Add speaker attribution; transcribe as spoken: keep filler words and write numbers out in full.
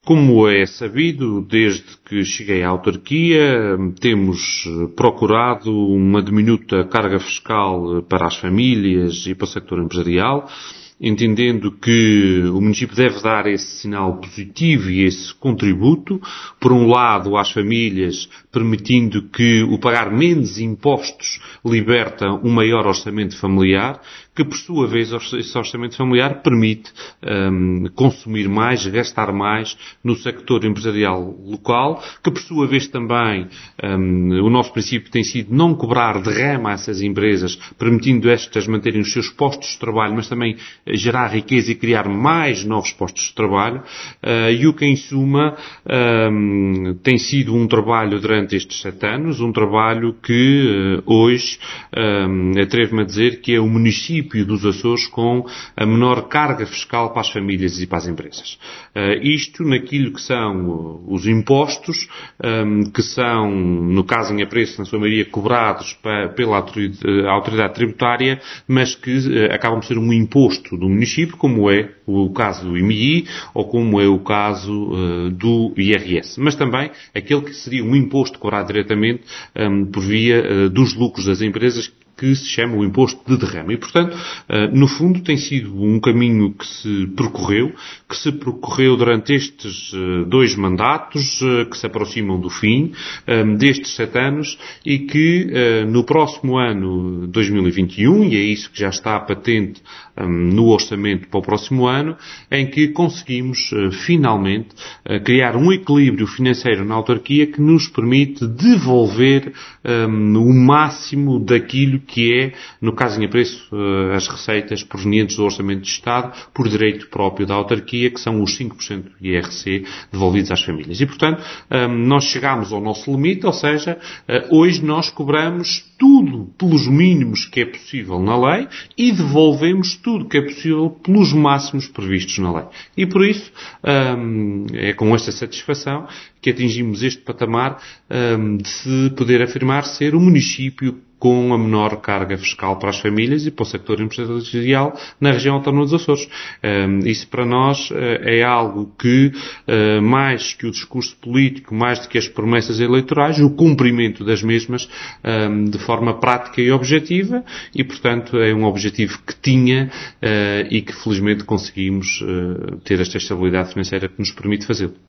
Speaker 1: Como é sabido, desde que cheguei à autarquia, temos procurado uma diminuta carga fiscal para as famílias e para o setor empresarial, entendendo que o município deve dar esse sinal positivo e esse contributo, por um lado às famílias, permitindo que o pagar menos impostos liberta um maior orçamento familiar, que por sua vez esse orçamento familiar permite um, consumir mais, gastar mais no sector empresarial local, que por sua vez também um, o nosso princípio tem sido não cobrar derrama a essas empresas, permitindo estas manterem os seus postos de trabalho, mas também gerar riqueza e criar mais novos postos de trabalho, uh, e o que em suma um, tem sido um trabalho durante estes sete anos, um trabalho que uh, hoje um, atrevo-me a dizer que é o município dos Açores com a menor carga fiscal para as famílias e para as empresas. Uh, isto naquilo que são os impostos, um, que são, no caso em apreço, na sua maioria, cobrados pa, pela autoridade tributária, mas que uh, acabam por ser um imposto do município, como é o caso do I M I ou como é o caso uh, do I R S. Mas também aquele que seria um imposto cobrado diretamente um, por via uh, dos lucros das empresas, que se chama o imposto de derrama. E, portanto, no fundo, tem sido um caminho que se percorreu, que se percorreu durante estes dois mandatos, que se aproximam do fim destes sete anos e que no próximo ano dois mil e vinte e um, e é isso que já está patente no orçamento para o próximo ano, em que conseguimos finalmente criar um equilíbrio financeiro na autarquia que nos permite devolver o máximo daquilo que é, no caso em apreço, as receitas provenientes do Orçamento de Estado por direito próprio da autarquia, que são os cinco por cento do I R C devolvidos às famílias. E, portanto, nós chegamos ao nosso limite, ou seja, hoje nós cobramos tudo pelos mínimos que é possível na lei e devolvemos tudo que é possível pelos máximos previstos na lei. E, por isso, é com esta satisfação que atingimos este patamar de se poder afirmar ser o município com a menor carga fiscal para as famílias e para o sector empresarial na região autónoma dos Açores. Isso para nós é algo que, mais que o discurso político, mais do que as promessas eleitorais, o cumprimento das mesmas de forma prática e objetiva e, portanto, é um objetivo que tinha e que felizmente conseguimos ter esta estabilidade financeira que nos permite fazê-lo.